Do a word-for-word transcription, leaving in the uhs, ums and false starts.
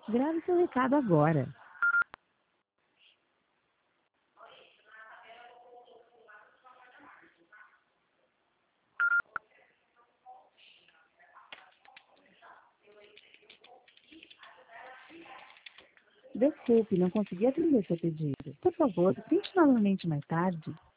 Grave seu recado agora. Desculpe, não consegui atender seu pedido. Por favor, tente novamente mais tarde.